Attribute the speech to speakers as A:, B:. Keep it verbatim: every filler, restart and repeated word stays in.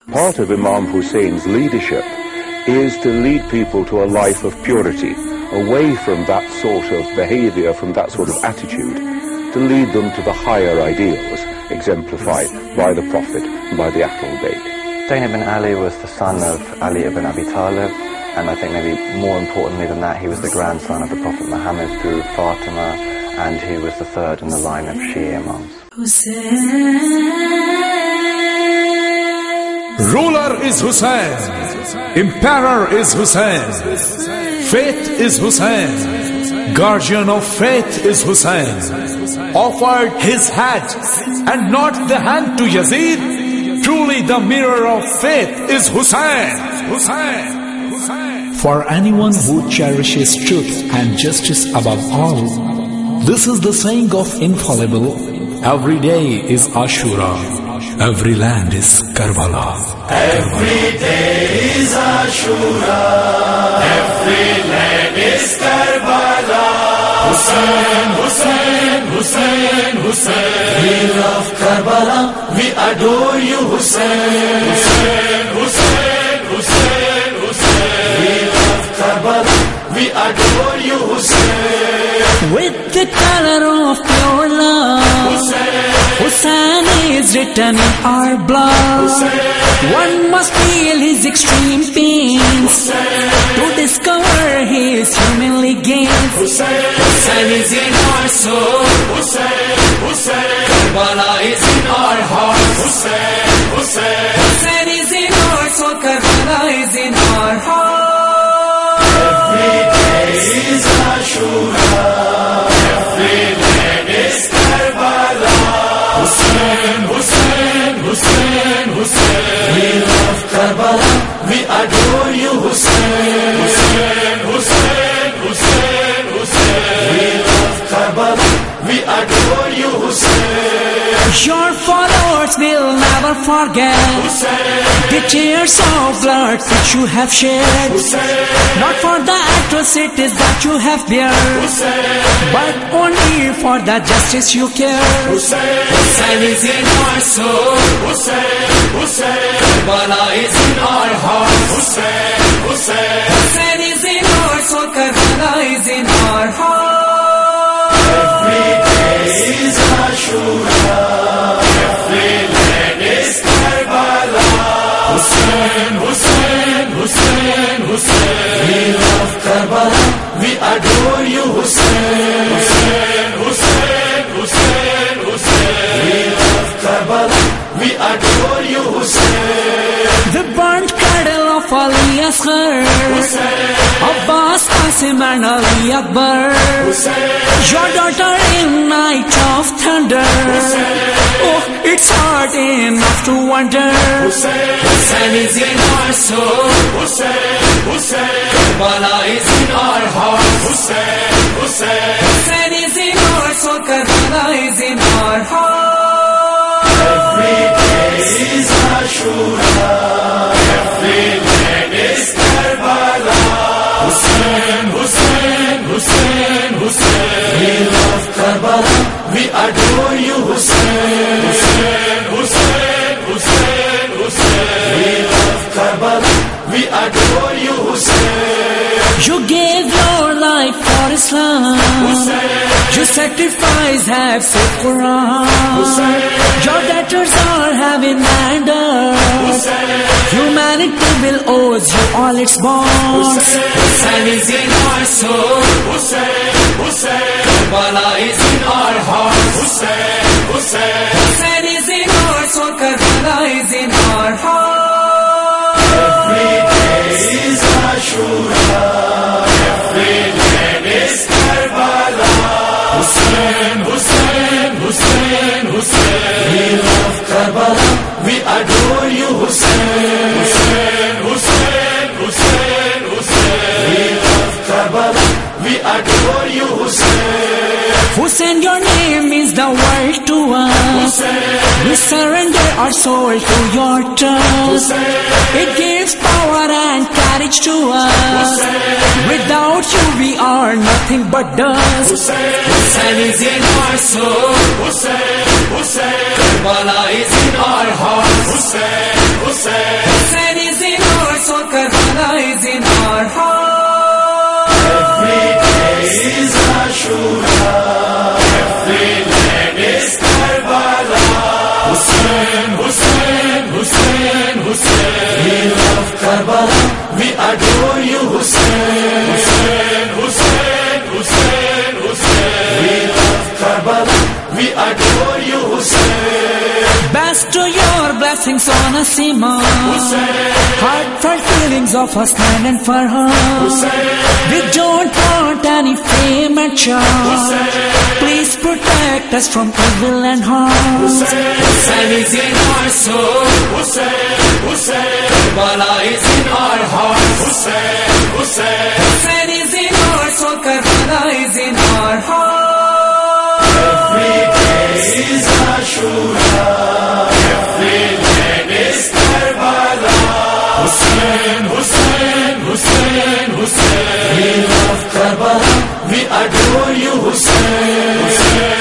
A: Part of Imam Hussein's leadership is to lead people to a life of purity, away from that sort of behavior, from that sort of attitude, to lead them to the higher ideals exemplified by the Prophet and by the Ahlul Bayt.
B: Hussein ibn Ali was the son of Ali ibn Abi Talib, and I think maybe more importantly than that, he was the grandson of the Prophet Muhammad through Fatima, and he was the third in the line of Shia Imams.
C: Ruler is Hussein, Emperor is Hussein, Faith is Hussein, Guardian of Faith is Hussein. Offered his hat and not the hand to Yazid. Truly the mirror of faith is Hussein. Hussein. Hussein. For anyone who cherishes truth and justice above all, this is the saying of infallible: every day is Ashura, every land is Karbala.
D: Every day is Ashura, every land is Karbala. Hussein, Hussein, Hussein, Hussein. We love Karbala, we adore you, Hussein. Hussein, Hussein, Hussein, Hussein. We love Karbala, we adore you, Hussein.
E: With the color of pure love,
D: Hussein,
E: Hussein is written in our blood.
D: Hussein,
E: one must feel his extreme pains to discover his humanly gains.
D: Hussein, Hussein is in our soul. Hussein, Hussein, Karbala is in our heart. Hussein, Hussein,
E: Hussein is in our soul, Karbala is in our heart.
D: every day is Ashura, every land is Karbala. Hussein, Hussein, Hussein, Hussein. We love Karbala, we adore you, Hussein. Hussein, Hussein, Hussein, Hussein. We love Karbala, we adore you, Hussein.
E: Your followers will never forget
D: Hussein,
E: the tears of blood which you have shed.
D: Hussein,
E: Not for the atrocities that you have bear,
D: Hussein,
E: but only for the justice you care.
D: Hussein, Hussein is in our soul. Hussein, Hussein, Karbala is in our heart. Hussein, Hussein,
E: Hussein is in our soul, Karbala is in our heart.
D: every day is Ashura, every land is Karbala. Hussein, Hussein, Hussein, Hussein. We love Karbala, we adore you, Hussein. Hussein, Hussein, Hussein, Hussein. We love Karbala, we adore you, Hussein.
E: The burnt cradle of Ali Asghar,
D: Hussein,
E: Abbas, Qasim and Ali Akbar.
D: Hussein,
E: Your daughter in night of thunder, oh, it's hard enough to wonder.
D: Hussein, Hussein is in our soul. Hussein, Hussein, Karbala is in our heart. Hussein, Hussein,
E: Hussein is in our soul, Karbala is in our heart.
D: every day is Ashura, every land is Karbala. Hussein, Hussein, Hussein, Hussein. We love Karbala, we adore you, Hussein. Hussein, Hussein, Hussein, Hussein. We love Karbala, we adore you, Hussein.
E: You gave your life for Islam,
D: Hussein,
E: you sacrifice, have said Quran.
D: Hussein,
E: Your debtors are heaven and earth.
D: Hussein,
E: Humanity will owe you all its bonds.
D: Hussein is in our soul. Hussein, Hussein, Karbala is in our heart. Hussein, Hussein,
E: Hussein is in our soul, Karbala is in our heart.
D: every day is Ashura, every land is Karbala. Hussein, Hussein, Hussein, Hussein. We love Karbala, we adore you, Hussein. Hussein, Hussein, Hussein, Hussein. We love Karbala, we adore you, Hussein.
E: Hussein, your name means the world to us. We surrender our soul to your trust. It gives power and courage to us. Without you we are nothing but dust.
D: Hussein is in our soul. Hussein, Hussein, Karbala is in our heart. Hussein, Hussein.
E: Hussein is in our soul, Karbala is in our heart.
D: Every day is Ashura, every land is Karbala. Hussein, Hussein, Hussein, Hussein. We love Karbala, we adore you, Hussein. Hussein, Hussein, Hussein, Hussein. We love Karbala, we adore you, Hussein.
E: Bestow your blessings on us, Imam.
D: Hussein,
E: Heartfelt feelings of us, land and for her.
D: Hussein,
E: We don't want any fame and charm. Please protect us from evil and harm.
D: Hussein is in our soul. Hussein, Hussein. Karbala is in our heart. Hussein, Hussein.
E: Hussein is in our soul, Karbala is in our heart.
D: Every day is Ashura, every land is Karbala. Hussein, Hussein, Hussein, Hussein. We love Karbala, we adore you, Hussein. Hussein.